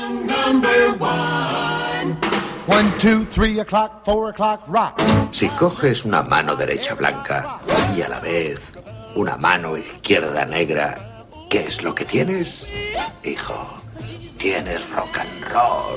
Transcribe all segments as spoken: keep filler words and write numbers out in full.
one, number one. One, two, three o'clock, four o'clock, rock. Si coges una mano derecha blanca y a la vez una mano izquierda negra, ¿qué es lo que tienes? Hijo, tienes rock and roll.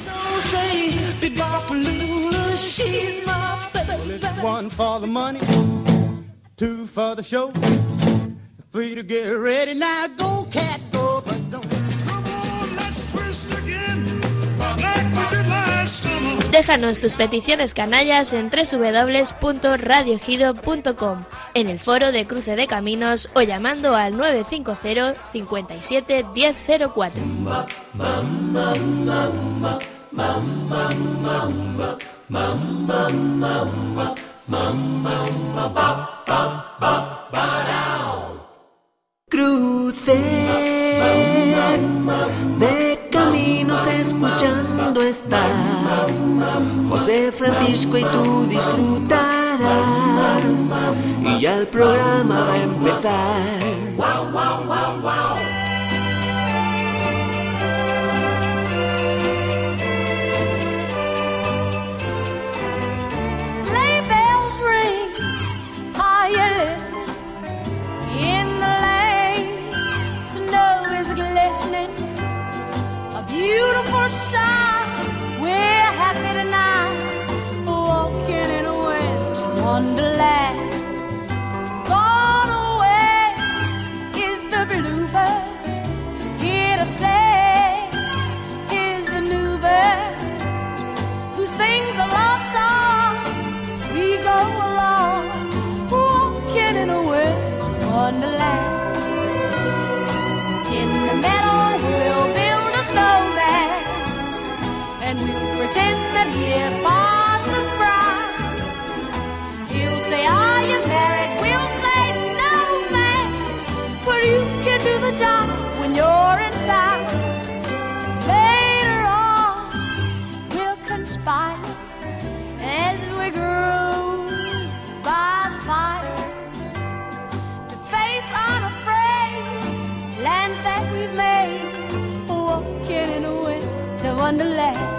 One for the money, two for the show, three to get ready. Now go, cat, go, but don't. Come on, let's twist again, like we did last summer. Déjanos tus peticiones canallas en doble u doble u doble u punto radio ejido punto com, en el foro de Cruce de Caminos o llamando al nueve cinco cero, cincuenta y siete, diez cero cuatro. Cruce de Caminos escuchando estás, José Francisco, y tú disfrutarás, y ya el programa va a empezar. Wow, wow, wow, wow. Sleigh bells ring, are you listening? In the lane, snow is glistening, a beautiful sight. We're happy tonight, walking in a winter wonderland. Gone away is the bluebird, here to stay is the new bird, who sings a love song as we go along, walking in a winter wonderland. In the meadow we will build a snowman, and we'll pretend that he is Parson Brown. He'll say, are you married? We'll say, no, man, but you can do the job when you're in town. Later on, we'll conspire as we grow by the fire to face unafraid lands that we've made, walking in a winter wonderland.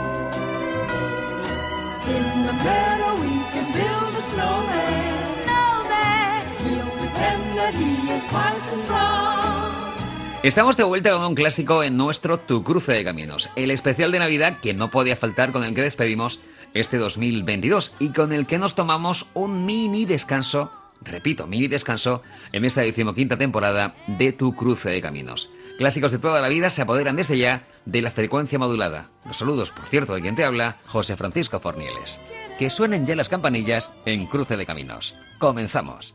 In the meadow we can build a snowman, snowman. We'll pretend that he is Parson Brown. Estamos de vuelta con un clásico en nuestro Tu Cruce de Caminos, el especial de Navidad que no podía faltar, con el que despedimos este dos mil veintidós y con el que nos tomamos un mini descanso, repito, mini descanso, en esta decimoquinta temporada de Tu Cruce de Caminos. Clásicos de toda la vida se apoderan desde ya de la frecuencia modulada. Los saludos, por cierto, de quien te habla, José Francisco Fornieles. Que suenen ya las campanillas en Cruce de Caminos. Comenzamos.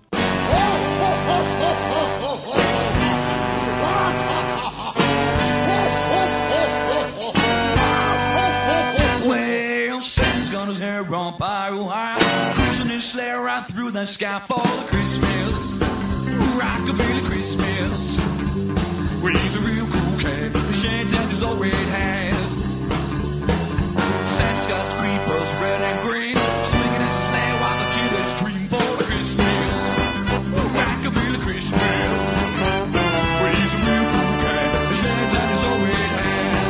Well, Santa's got his hair on fire, pushing his sleigh right through the sky for the Christmas, rockabilly Christmas. Well, he's a real cool cat, the shades and his old red hat. Santa's got his creepers red and green, swinging his sleigh while the kid is screaming for the Christmas, rockabilly Christmas. Well, he's a real cool cat, the shades and his old red hat.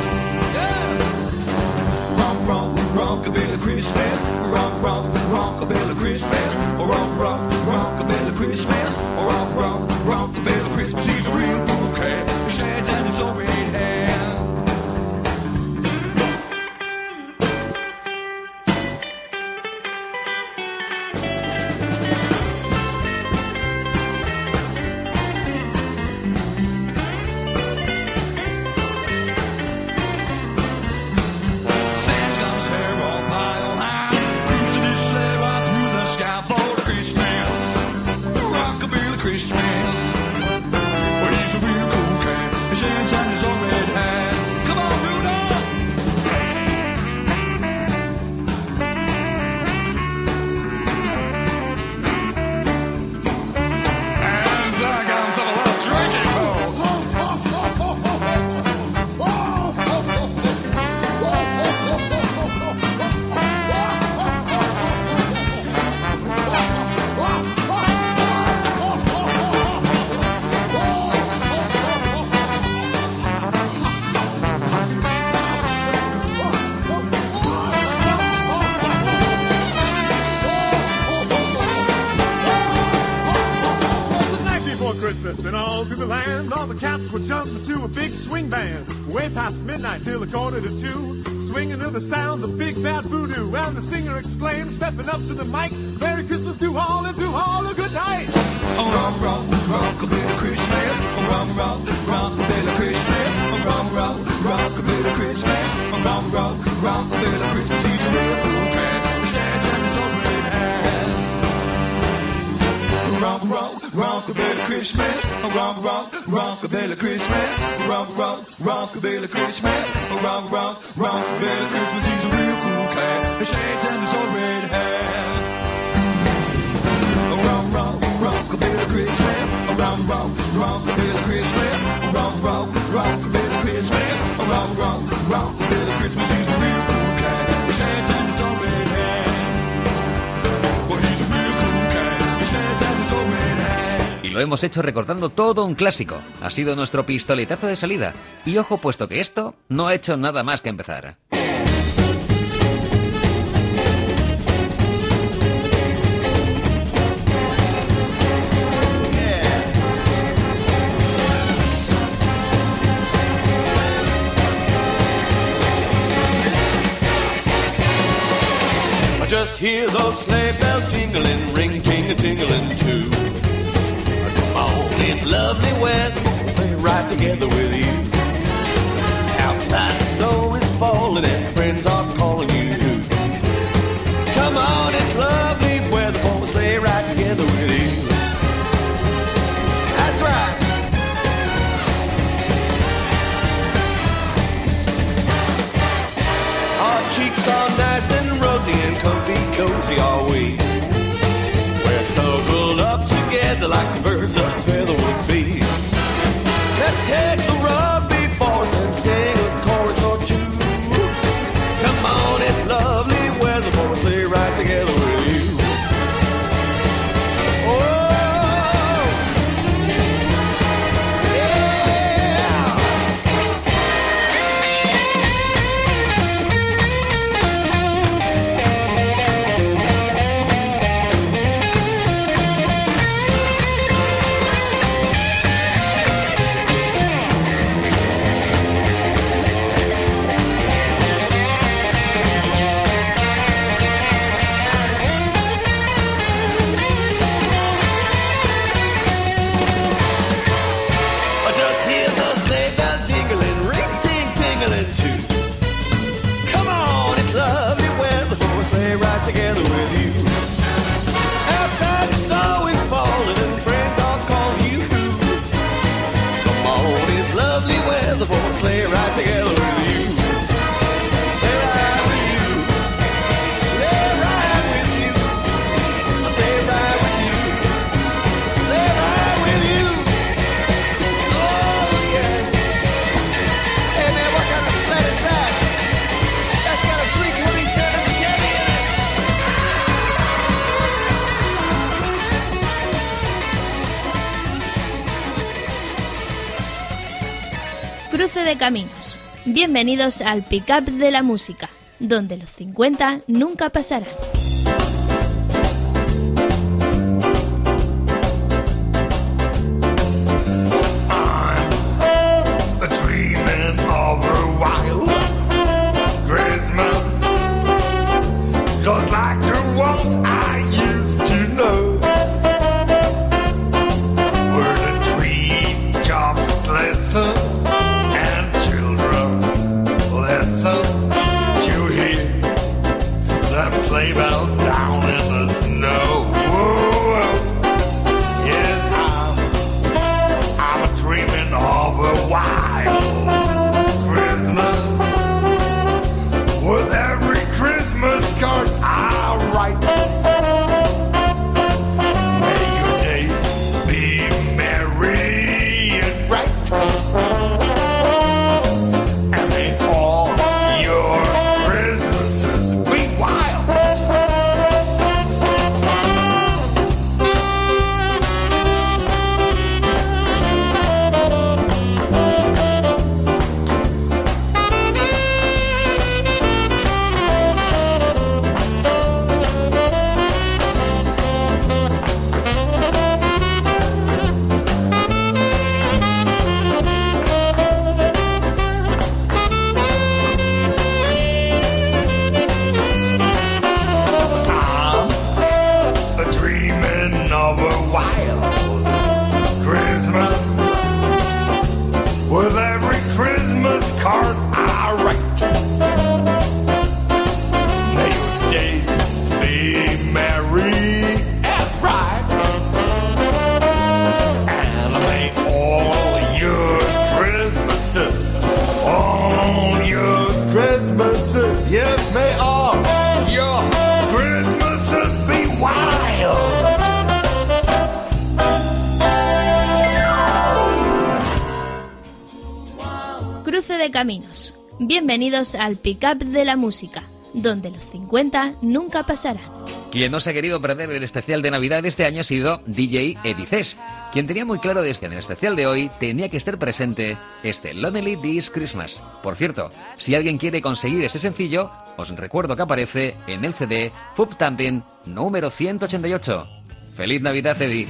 Yeah! Rock, rock, rockabilly Christmas, rock, rock, rockabilly Christmas, rock, rock, rockabilly Christmas, rock, rock, rockabilly Christmas. He's a real cool cat, shades and his old red hair. land, all the cats were jumping to a big swing band. Way past midnight till a quarter to two. Swinging to the sounds of big bad voodoo. And the singer exclaimed, stepping up to the mic, Merry Christmas to all and to all a good night. Oh, rock, rock, rockabilly Christmas. Oh, rock, rock, rockabilly Christmas. Oh, rock, rock, rockabilly Christmas. Oh, rock, rock, rockabilly Christmas. He's a real cool cat. Shanty's a red hat. Rock, rock, rockabilly Christmas. Oh, rock, rock, rockabilly Christmas. Oh, rock, rock, rockabilly Christmas. Oh, rock, rock, rockabilly Christmas. He's a real cool cat. Shanty's a red hat. Oh, rock, rock, rockabilly Christmas. Oh, rock, rock, rockabilly Christmas. Oh, rock, rock, rockabilly Christmas. Oh, rock, rock, rockabilly Christmas. He's a real cool cat. Shanty's a red hat. Well, he's a real cool cat. Shanty's a red hat. Y lo hemos hecho recordando todo un clásico. Ha sido nuestro pistoletazo de salida. Y ojo, puesto que esto no ha hecho nada más que empezar. Just hear those sleigh bells jingling, ring, ting, a tingling too. Come on, it's lovely weather, stay right together with you. Outside the snow is falling and friends are calling you. Come on, it's lovely weather, for stay right together with you. That's right. Our cheeks are nice and rosy and comfy, cozy are we. We're snuggled up together like the birds of a feather would be. Let's take the road before us and sing a chorus or two. Come on, it's lovely weather for us, stay right together with you. Oh! Together with you. Outside the snow is falling and friends are calling you. Come on, it's lovely weather for a sleigh ride together with you. Sleigh ride with you. Sleigh ride with you. Sleigh ride with you. Sleigh ride with you. Oh yeah. Hey man, what kind of sled is that? That's got a three twenty-seven Chevy in it. Cruce de caminos. Bienvenidos al Pick-up de la música, donde los cincuenta nunca pasarán. I'm dreaming of a wild Christmas, just like the ones I used to know, where the tree tops glisten and children listen to hear them sleigh bells alright. May your days be merry and bright, and may all your Christmases, all your Christmases, yes, may all your Christmases be wild. Cruce de caminos. Bienvenidos al Pick-up de la música, donde los cincuenta nunca pasarán. Quien no se ha querido perder el especial de Navidad de este año ha sido D J Edicés, quien tenía muy claro desde en el especial de hoy tenía que estar presente este Lonely This Christmas. Por cierto, si alguien quiere conseguir ese sencillo, os recuerdo que aparece en el C D Fub Tampin número ciento ochenta y ocho. ¡Feliz Navidad, Eddie!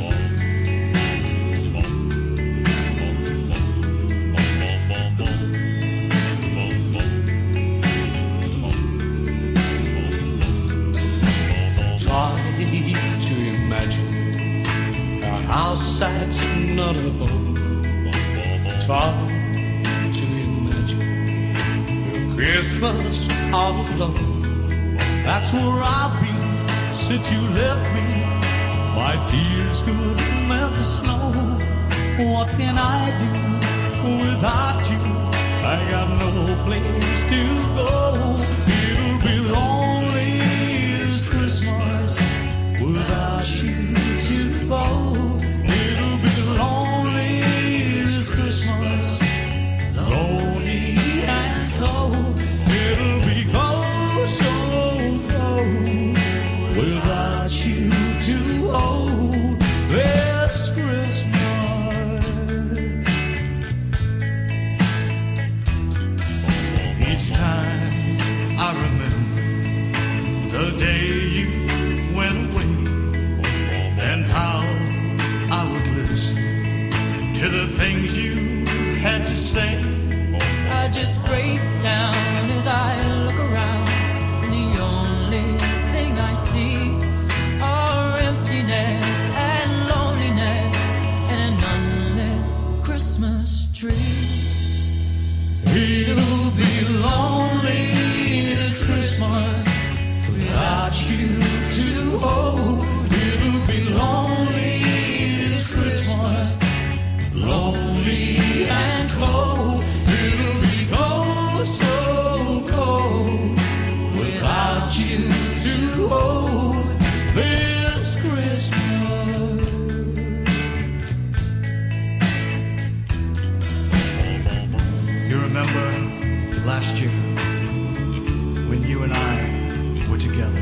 House that's not a home. Try to imagine your Christmas all alone. That's where I've been since you left me. My tears couldn't melt the snow. What can I do without you? I got no place to go. It'll be lonely this Christmas without you to go. Lonely this Christmas, lonely and cold. It'll be cold, so cold, without you to hold this Christmas. Each time I remember the day you went away, and how I would listen to the things you had to say. I just break down as I look around, and the only thing I see are emptiness and loneliness and an unlit Christmas tree. It'll be lonely this Christmas without you to hold. It'll be lonely this Christmas, lonely and cold. It'll be cold, so cold, without you to hold this Christmas. You remember last year when you and I were together?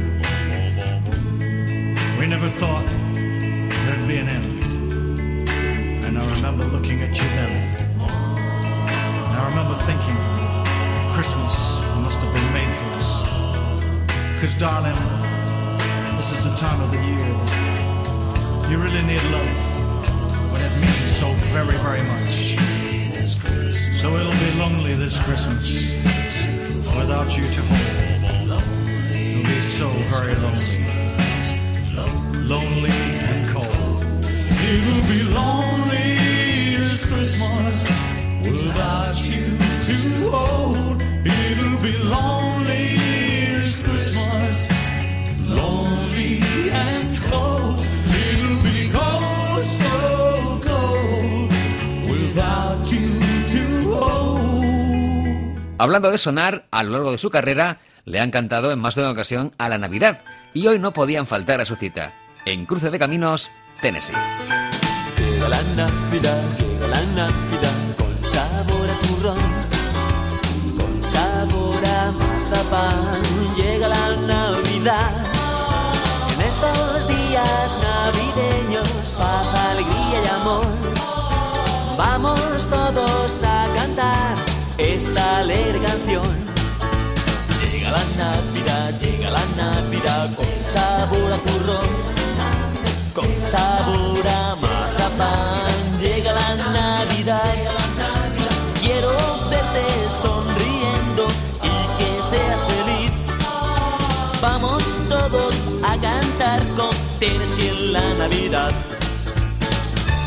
We never thought there'd be an end. And I remember looking at you then. And I remember thinking that Christmas must have been made for us. Because, darling, this is the time of the year that you really need love when it means so very, very much. So it'll be lonely this Christmas without you to hold. It'll be so very lonely. Lonely and cold. It'll be lonely this Christmas without you to hold. It'll be lonely this Christmas, lonely and cold. It'll be cold, so cold, without you to hold. Hablando de sonar, a lo largo de su carrera le han cantado en más de una ocasión a la Navidad y hoy no podían faltar a su cita. En Cruce de Caminos, Tennessee. Llega la Navidad, llega la Navidad, con sabor a turrón, con sabor a mazapán. Llega la Navidad, en estos días navideños, paz, alegría y amor. Vamos todos a cantar esta alegre canción. Llega la Navidad, llega la Navidad, con sabor a turrón, con sabor a mazapán. Llega la Navidad, quiero verte sonriendo y que seas feliz. Vamos todos a cantar con Tennessee en la Navidad.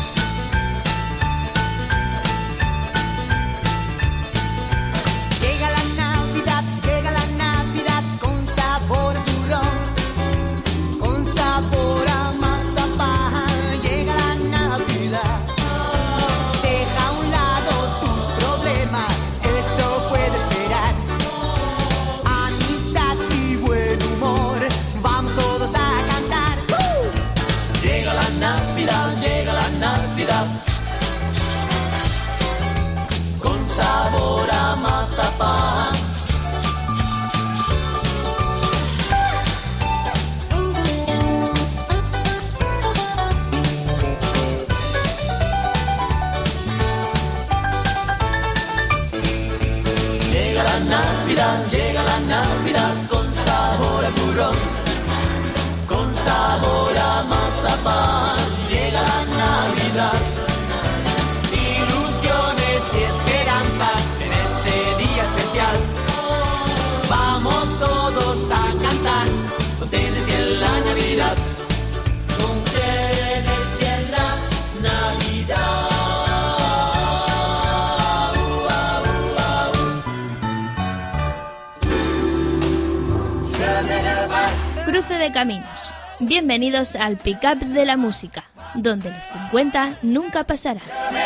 Llega la Navidad, llega la Navidad con sabor a turrón, con sabor a mazapán, llega la Navidad. Ilusiones y esperanzas en este día especial. Vamos todos a cantar con tenis y en la Navidad, con tenis y en la Navidad. Cruce de caminos. Bienvenidos al Pick-up de la música, donde los cincuenta nunca pasarán.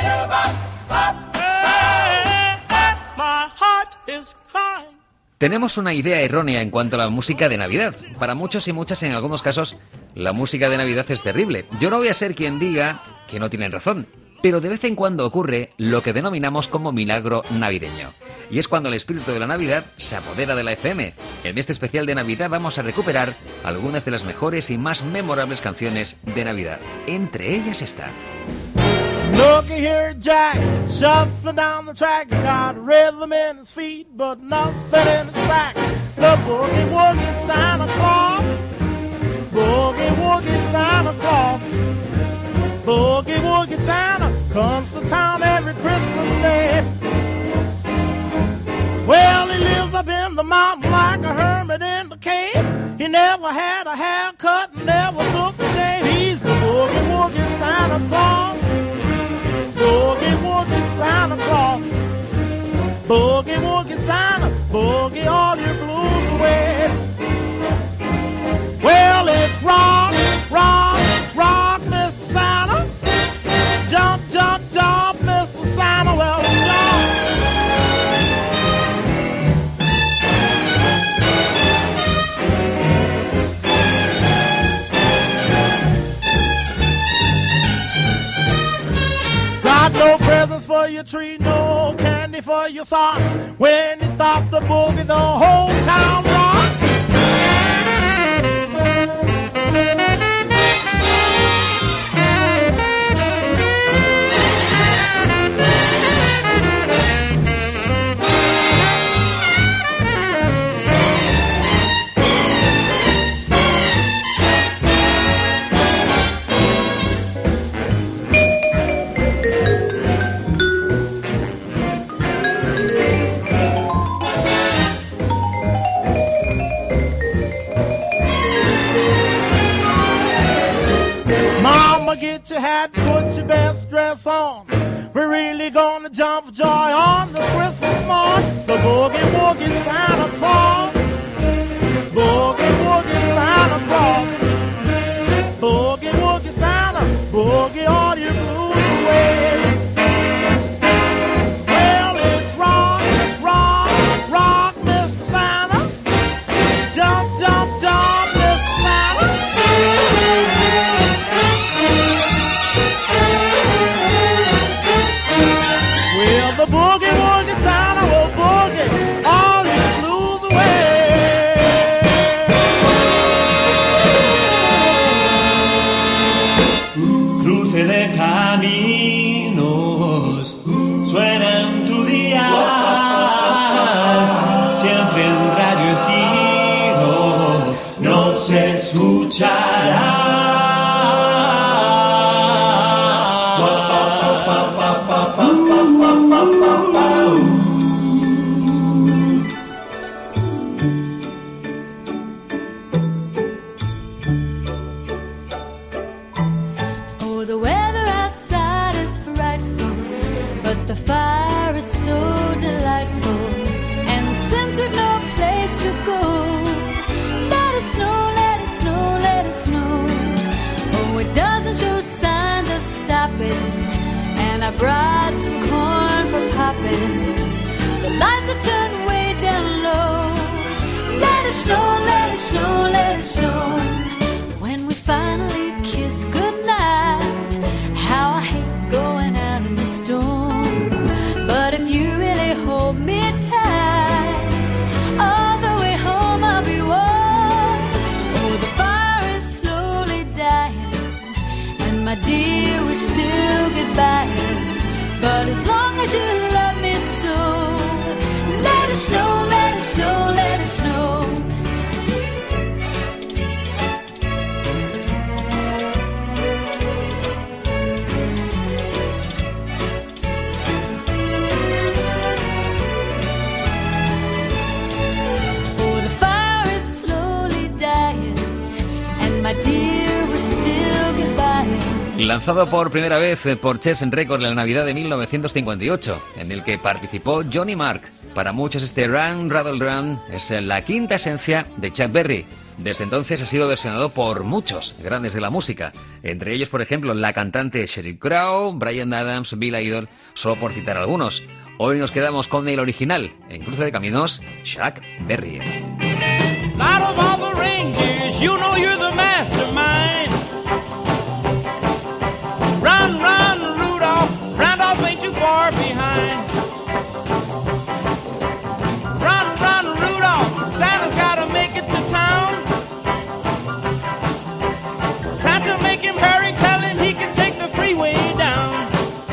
Tenemos una idea errónea en cuanto a la música de Navidad. Para muchos y muchas, en algunos casos, la música de Navidad es terrible. Yo no voy a ser quien diga que no tienen razón, pero de vez en cuando ocurre lo que denominamos como milagro navideño. Y es cuando el espíritu de la Navidad se apodera de la F M. En este especial de Navidad vamos a recuperar algunas de las mejores y más memorables canciones de Navidad. Entre ellas está... Looky here, Jack, shuffling down the track. He's got rhythm in his feet, but nothing in his sack. The boogie woogie Santa Claus, boogie woogie Santa Claus, boogie woogie Santa comes to town every Christmas day. Well, he lives up in the mountain like a hermit in the cave. He never had a haircut, never took a shave. He's the boogie woogie Santa Claus, boogie woogie Santa Claus, boogie woogie Santa, boogie all your blues away. Well, it's rock, rock, rock, Mister Santa. Jump, jump, jump, Mister Santa. Well, jump. Got no presents for your tree, no candy for your socks. When he stops the boogie, the whole town rocks. Get your hat, put your best dress on. We're really gonna jump for joy on the Christmas morn. The boogie woogie Santa Claus, boogie woogie Santa Claus, boogie woogie Santa, boogie all your blues away. Well, it's rock, rock, rock, Mister Santa. Jump, jump, jump, Mister Santa. Well, the boogie woogie Santa will boogie all his blues away. Cruce de caminos suena en tu día, siempre en Radio Giro nos escuchará. I brought some corn for popping. The lights are turned way down low. Let it snow, let it snow, let it snow. When we finally kiss goodnight, how I hate going out in the storm. But if you really hold me tight, all the way home I'll be warm. Oh, the fire is slowly dying, and my dear, we're still goodbye. But as long as you love me so, Lanzado por primera vez por Chess Records en la Navidad de mil novecientos cincuenta y ocho, en el que participó Johnny Mark. Para muchos este Run, Rattle Run es la quinta esencia de Chuck Berry. Desde entonces ha sido versionado por muchos grandes de la música, entre ellos, por ejemplo, la cantante Sheryl Crow, Bryan Adams, Bill Idol, solo por citar algunos. Hoy nos quedamos con el original, en Cruce de Caminos, Chuck Berry. Out of all the reindeers, you know you're the mastermind. Run, run, Rudolph, Randolph ain't too far behind. Run, run, Rudolph, Santa's gotta make it to town. Santa, make him hurry, tell him he can take the freeway down.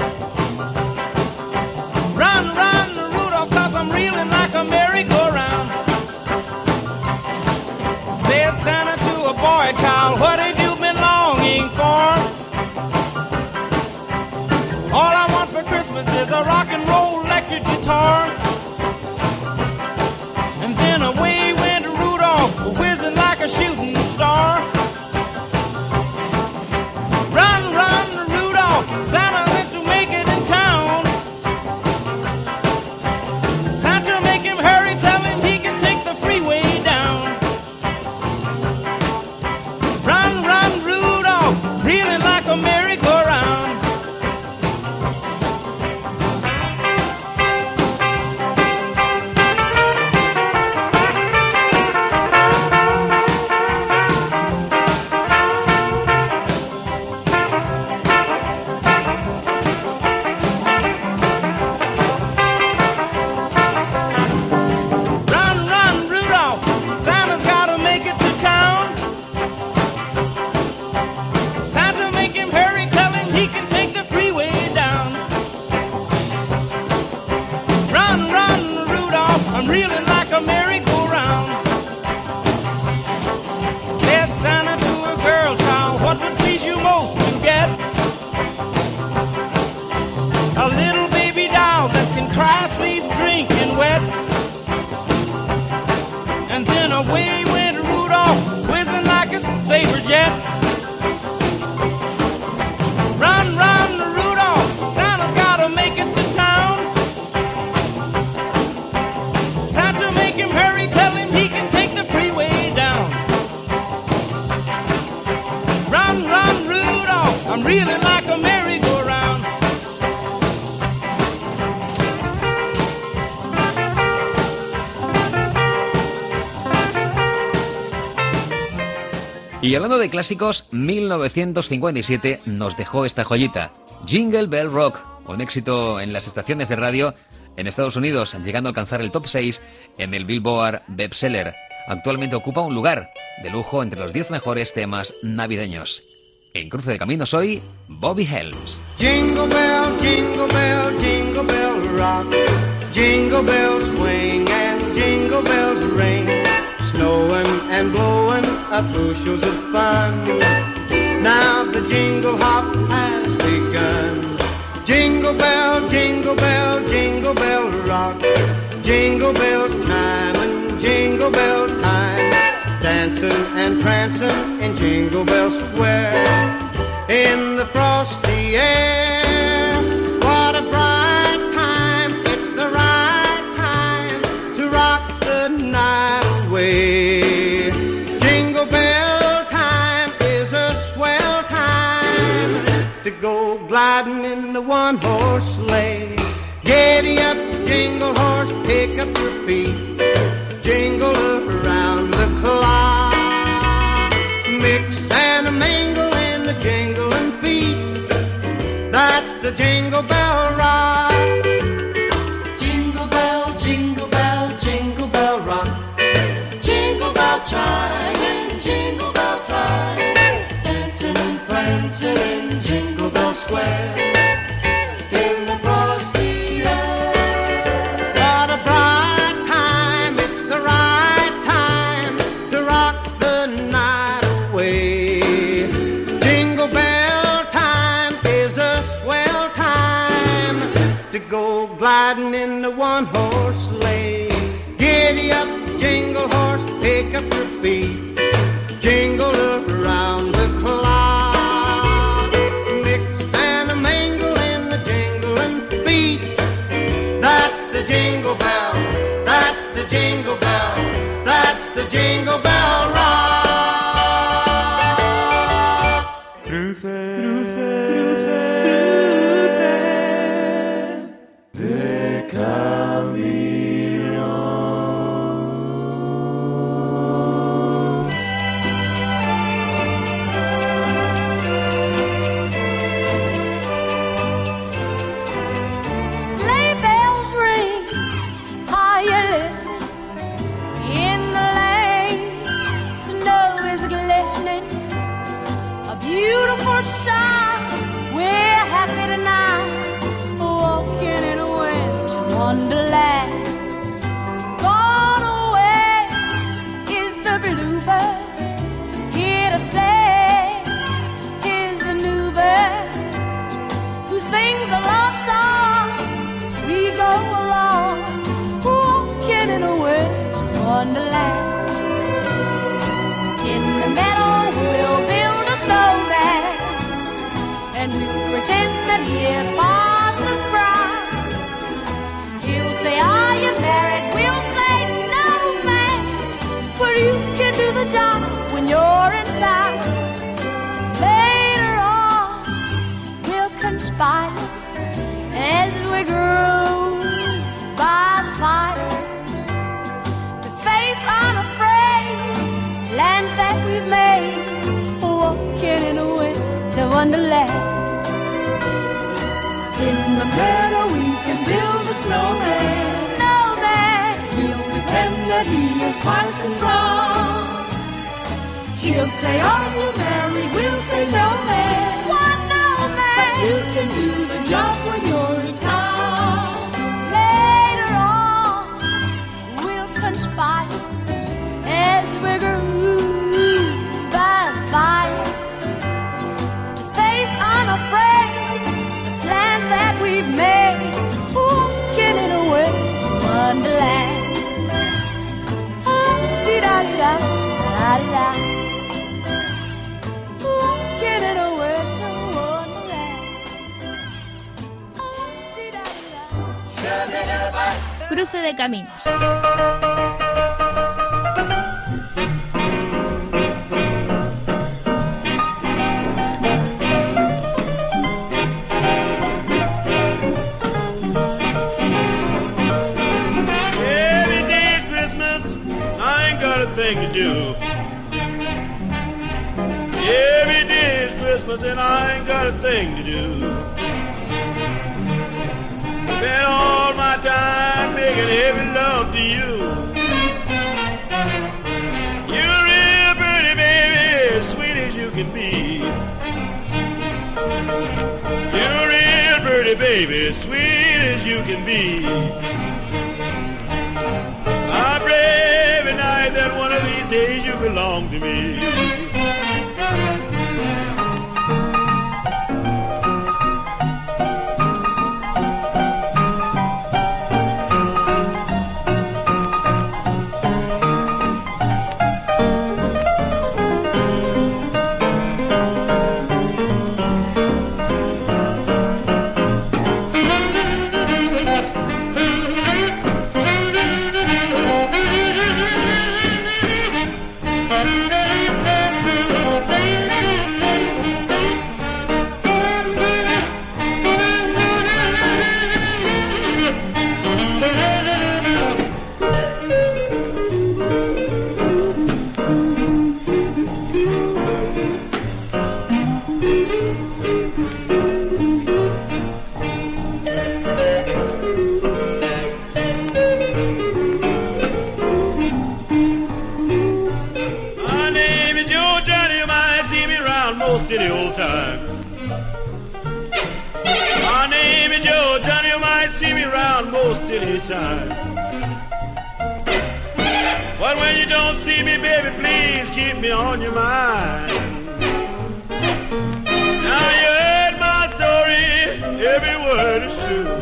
Run, run, Rudolph, cause I'm reeling like a merry-go-round. Said Santa to a boy child, what have you been longing for? All I want for Christmas is a rock and roll electric guitar. And then away went Rudolph, whizzing like a shooting star. Run, run, Rudolph, Santa went to make it in town. Santa, make him hurry, tell him he can take the freeway down. Run, run, Rudolph, reeling like a merry-go-round. Y hablando de clásicos, mil novecientos cincuenta y siete nos dejó esta joyita, Jingle Bell Rock, un éxito en las estaciones de radio en Estados Unidos, llegando a alcanzar el top seis en el Billboard Bestseller. Actualmente ocupa un lugar de lujo entre los diez mejores temas navideños. En Cruce de Caminos hoy, Bobby Helms. Jingle bell, jingle bell, jingle bell rock. Jingle bells swing and jingle bells ring. Snowing and blowing up bushels of fun. Now the jingle hop has begun. Jingle bell, jingle bell, jingle bell rock. Jingle bells chime and jingle bell time. Dancing and prancing in Jingle Bell Square. In the frosty air, what a bright time. It's the right time to rock the night away. Jingle bell time is a swell time to go gliding in the one-horse sleigh. Giddy up, jingle horse, pick up your feet. Jingle around the clock. Mix and mingle in the jingling feet. That's the Jingle Bell Rock. Jingle bell, jingle bell, jingle bell rock. Jingle bell chime and jingle bell time. Dancing and prancing in Jingle Bell Square. In the frosty air. What a bright time, it's the right time to rock the night away. Jingle bell time is a swell time to go gliding in the one-horse sleigh. Giddy up, jingle horse, pick up your feet. Jingle around the clock. beautiful sight. We're happy tonight, walking in a winter wonderland. Gone away is the bluebird, here to stay is the new bird who sings a love song as we go along, walking in a winter wonderland. In the meadow we'll build a snowman, and we'll pretend that he is Parson Brown. He'll say, are you married? We'll say, no, man, but you can do the job when you're in town. Later on we'll conspire as we grow by the fire to face unafraid lands that we've made, walking in a winter wonderland. In the meadow we can build a snowman, snowman. We'll pretend that he is Parson Brown. He'll say, are you married? We'll say, no, man. What, no, man? But you can do the job when you're in town. Later on we'll conspire as we groove by the fire to face unafraid the plans that we've made, walking in a winter wonderland. Oh, dee-da-dee-da, da-dee-da. Walking in a winter wonderland. Oh, dee-da-dee-da. Cruce de Caminos. Thing to do. Every day is Christmas and I ain't got a thing to do. Spend all my time making heavy love to you. You're real pretty, baby, as sweet as you can be. You're real pretty, baby, as sweet as you can be. I pray every night that one of these days you belong to me. But when you don't see me, baby, please keep me on your mind. Now you heard my story, every word is true.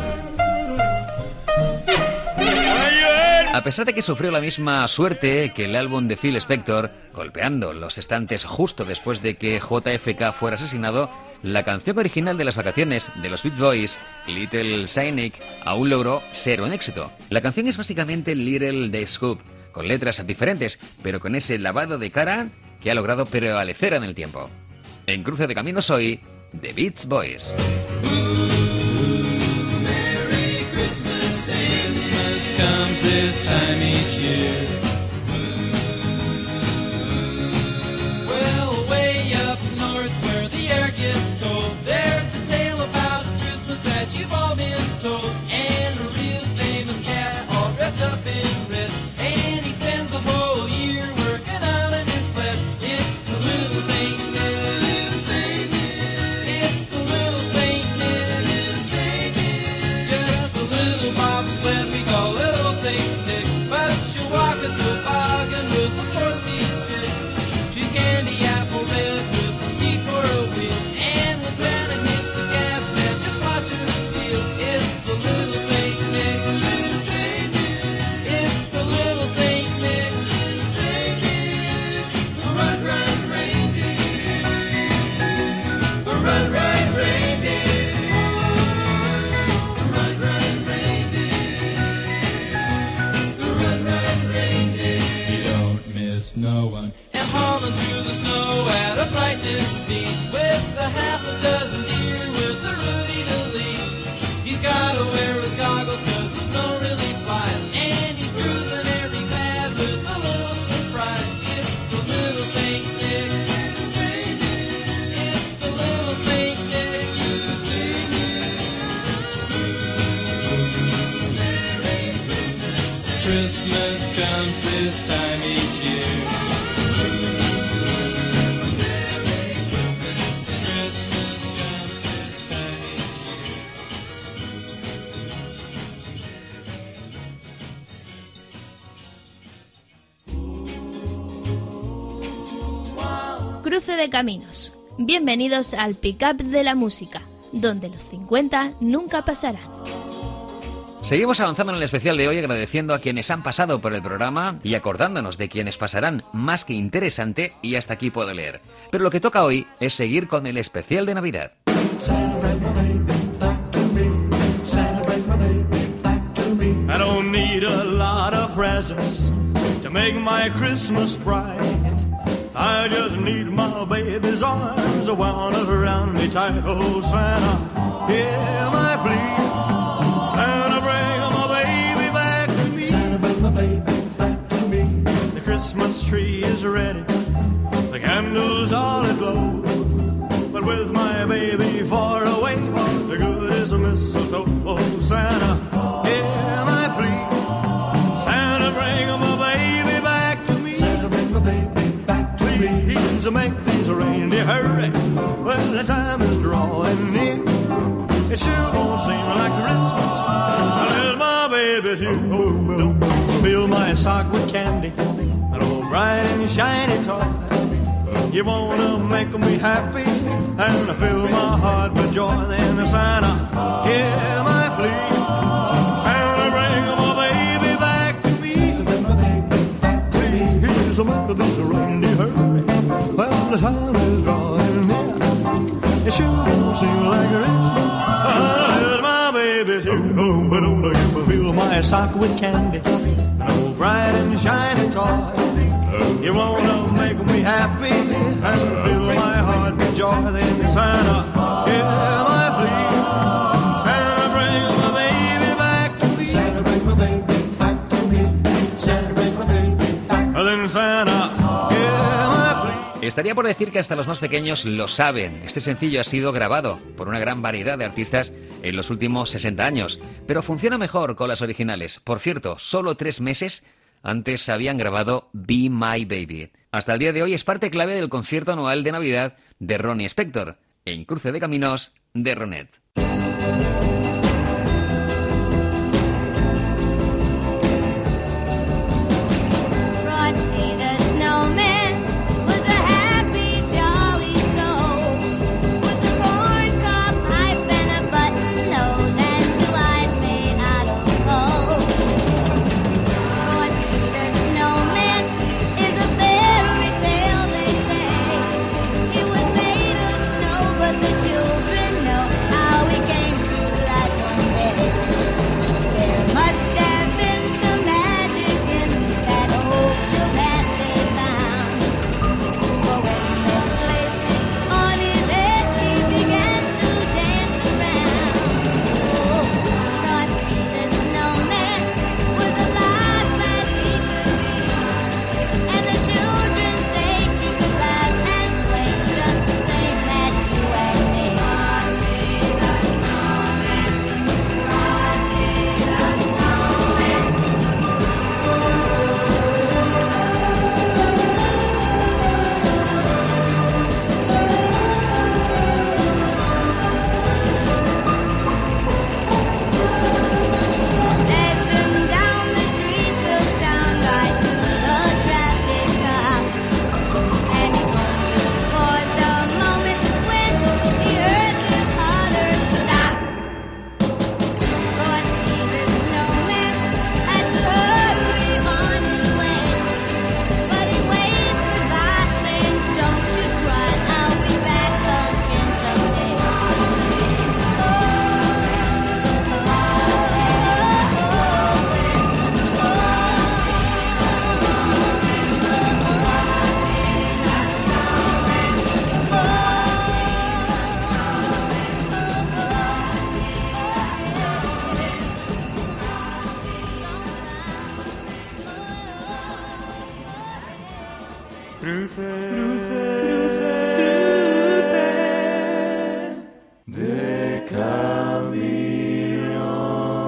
A pesar de que sufrió la misma suerte que el álbum de Phil Spector, golpeando los estantes justo después de que J F K fuera asesinado, la canción original de las vacaciones de los Beach Boys, Little Cynic, aún logró ser un éxito. La canción es básicamente Little The Scoop, con letras diferentes, pero con ese lavado de cara que ha logrado prevalecer en el tiempo. En Cruce de Caminos hoy, The Beach Boys. Merry Christmas, Christmas comes this time each year. Well, way up north where the air gets cold, there's a tale about Christmas that you've all been told. And a real famous cat all dressed up in red, and he spends the whole year working out in his sled. It's the Little Saint Nick. just no one. And hauling through the snow at a frightening speed, with a half a dozen deer with a Rudy to lead. He's gotta wear his goggles cause the snow really flies, and he's cruising every path with a little surprise. It's the little Saint Nick. It's the little Saint Nick. Christmas comes this time each year. Christmas comes this time each year. Cruce de caminos. Bienvenidos al Pick-up de la música, donde los cincuenta nunca pasarán. Seguimos avanzando en el especial de hoy agradeciendo a quienes han pasado por el programa y acordándonos de quienes pasarán, más que interesante, y hasta aquí puedo leer. Pero lo que toca hoy es seguir con el especial de Navidad. I don't need a lot of presents to make my Christmas bright. I just need my baby's arms wound around me tight. Oh, Santa, hear my plea. Santa, bring my baby back to me. Santa, bring my baby back to me. The Christmas tree is ready, the candles all aglow. But with my baby far away, the good is a mistletoe. Oh, Santa, hear my plea. Santa, bring my baby back to me. Santa, bring my baby back to me. Please make these reindeer hurry. Well, the time is drawing near. It sure won't seem like Christmas unless my baby's here. Oh, fill my sock with candy, an old bright and shiny toy. You wanna make me happy and fill my heart with joy. Then Santa, hear my plea. Santa, bring my baby back to me. Please make these reindeer hurry. Well, the time is drawing near. It sure won't seem like Christmas unless my baby's here. Oh, but don't let me fill my sock with candy, an old bright and shiny toy. You wanna make me happy and fill my heart with joy. Then Santa, hear my plea. Santa, bring my baby back to me. Santa, bring my baby back to me. Santa, bring my baby back to me. Then Santa, hear my plea. Estaría por decir que hasta los más pequeños lo saben. Este sencillo ha sido grabado por una gran variedad de artistas en los últimos sesenta años, pero funciona mejor con las originales. Por cierto, solo tres meses antes habían grabado Be My Baby. Hasta el día de hoy es parte clave del concierto anual de Navidad de Ronnie Spector, en Cruce de Caminos de Ronet. Children know how we came to life. cruce, cruce, cruce de caminos.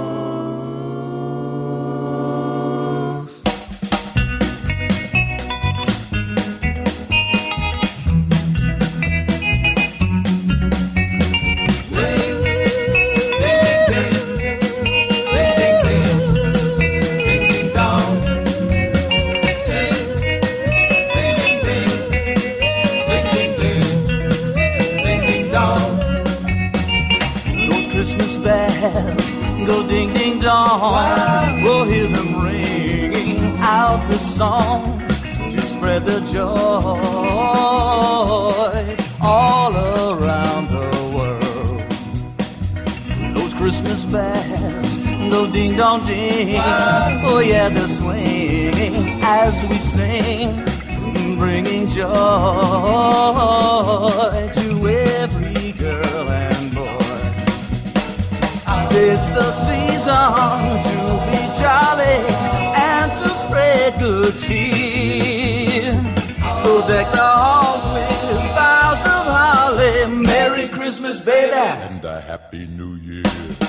Christmas bells go ding ding dong. Wow. We'll hear them ringing out the song to spread the joy all around the world. Those Christmas bells go ding dong ding. Wow. Oh yeah, they're swinging as we sing, bringing joy to every girl and boy. It's the season to be jolly and to spread good cheer. So deck the halls with boughs of holly. Merry Christmas, baby, and a Happy New Year.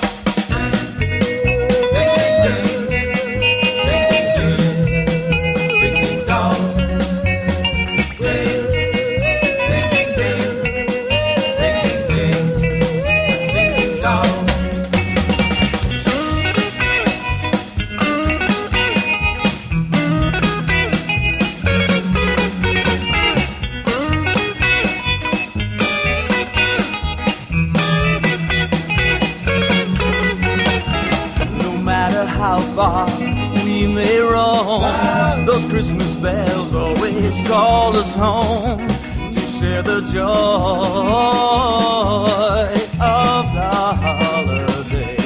We may roam, those Christmas bells always call us home to share the joy of the holidays.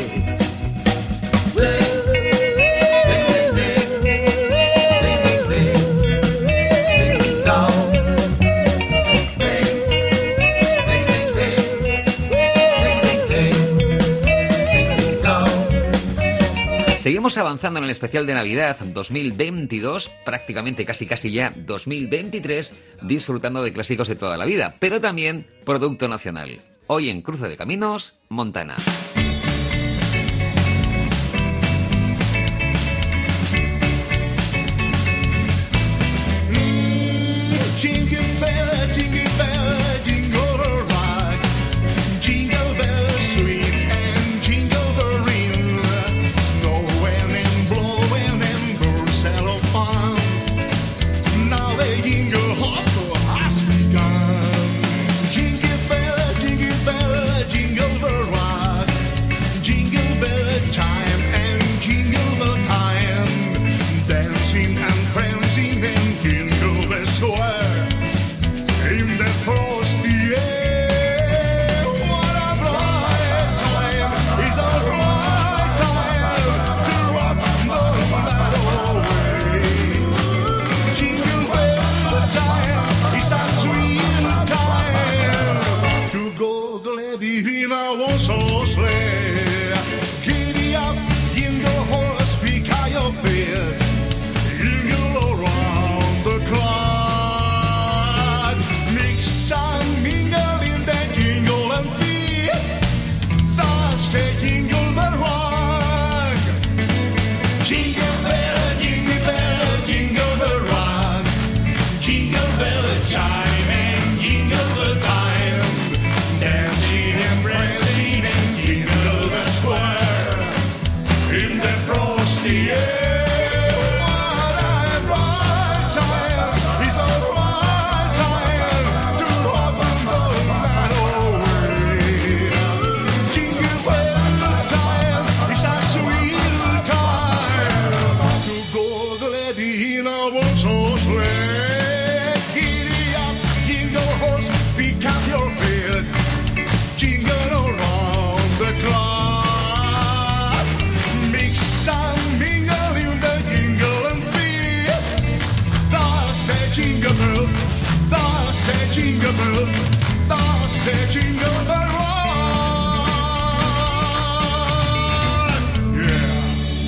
Seguimos avanzando en el especial de Navidad dos mil veintidós, prácticamente casi casi ya dos mil veintitrés, disfrutando de clásicos de toda la vida, pero también producto nacional. Hoy en Cruce de Caminos, Montana.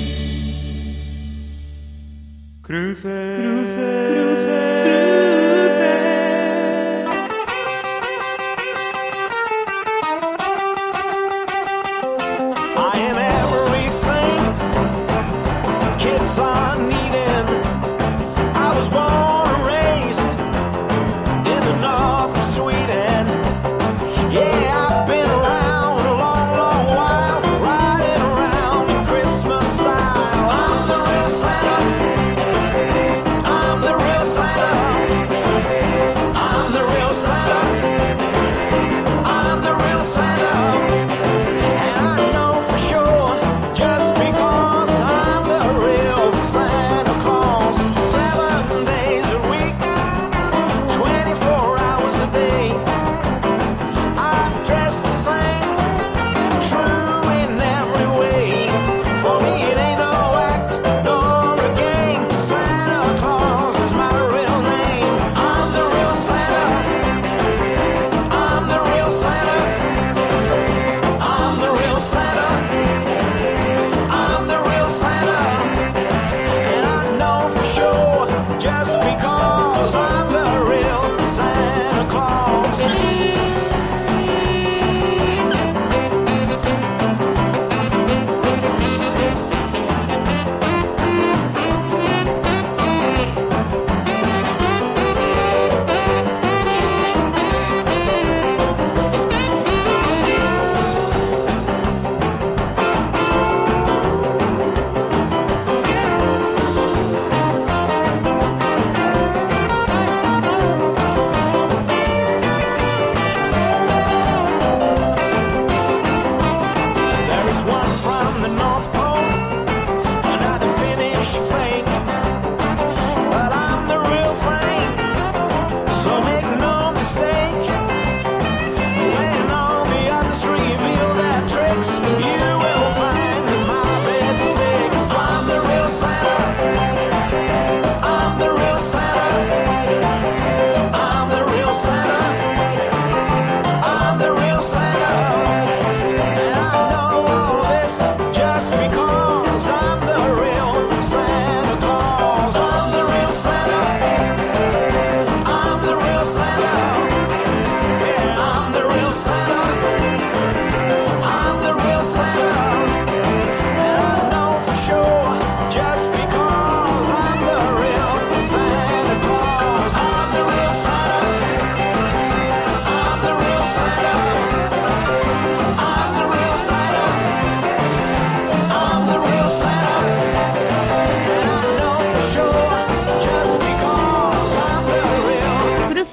Cruce, cruce, cruce,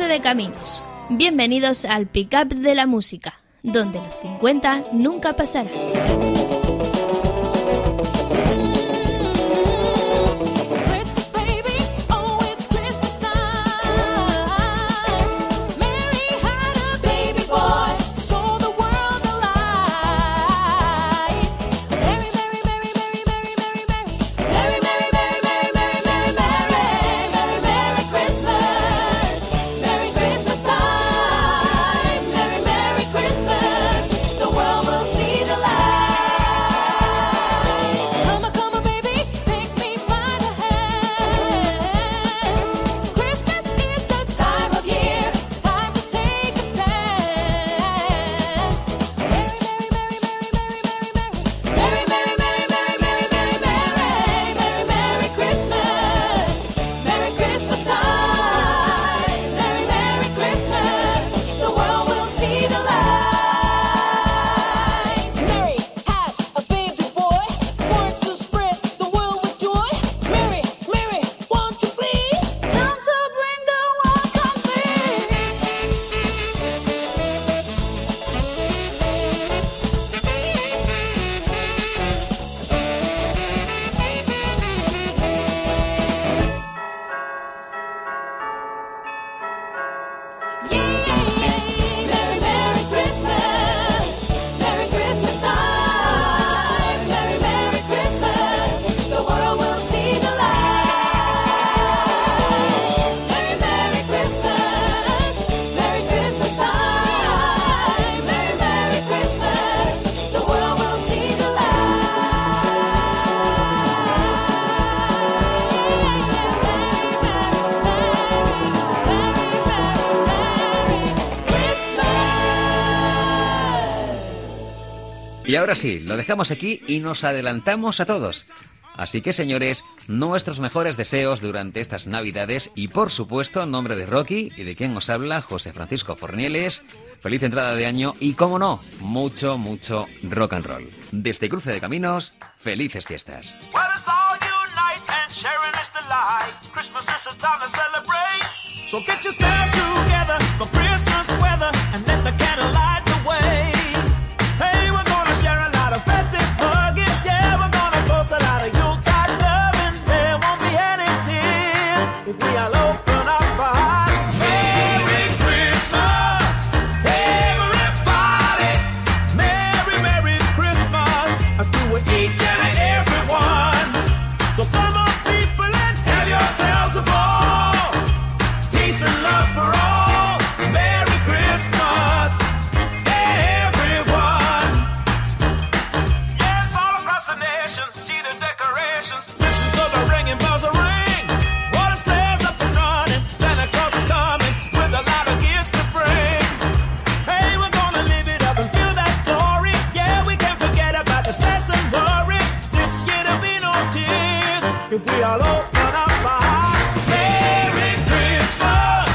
de Caminos. Bienvenidos al Pick-up de la música, donde los cincuenta nunca pasarán. Y ahora sí, lo dejamos aquí y nos adelantamos a todos. Así que, señores, nuestros mejores deseos durante estas Navidades y, por supuesto, en nombre de Rocky y de quien os habla, José Francisco Fornieles, feliz entrada de año y, cómo no, mucho, mucho rock and roll. Desde Cruce de Caminos, felices fiestas. Well, it's all unite and sharing is the light. Christmas is a time to celebrate. So get yourselves together for Christmas weather and let the candle light the way. Hey, we're gonna share a lot of festive hugging. Yeah, we're gonna post a lot of Yuletide loving. There won't be any tears if we all open up our hearts. Merry Christmas, everybody. Merry, Merry Christmas to each and everyone. So come on, people, and have yourselves a ball. Peace and love for all. Merry Christmas, everyone. Yes, all across the nation, see the decorations. Listen to the ringing bells that ring. Water slayers up and running. Santa Claus is coming with a lot of gifts to bring. Hey, we're gonna live it up and feel that glory. Yeah, we can't forget about the stress and worries. This year there'll be no tears if we all open up our hearts. Merry Christmas,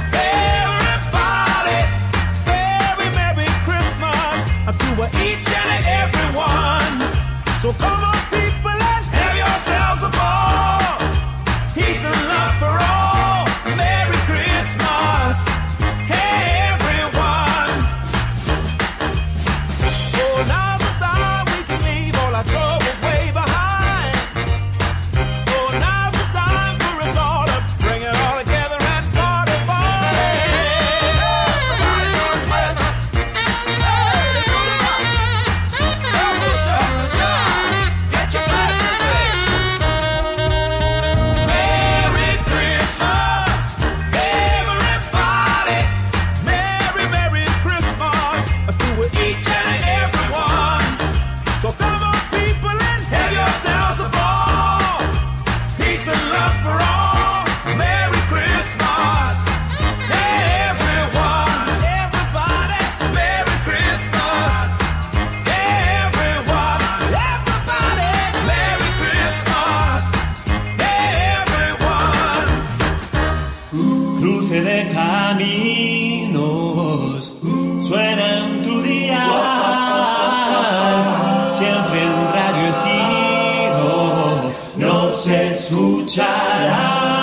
everybody. Merry, Merry Christmas to each and everyone. So come on, people, and have yourselves a ball. Peace and love for all. Merry Christmas, everyone. Oh, now's the time we can leave all our troubles way behind. Oh, now's the time for us all to bring it all together and party, party. Everybody do it together. Hey, do it now. Help us jump and shine. Get your plastic bags. Merry Christmas, everybody. Merry, Merry Christmas to each and everyone. So come on, people, and have yourselves a ball. Peace and love for all. Merry Christmas, everyone. Everybody, Merry Christmas, everyone. Everybody, Merry Christmas, everyone. Cruce de caminos, suena en tu día, siempre en Radio Ejido nos escuchará.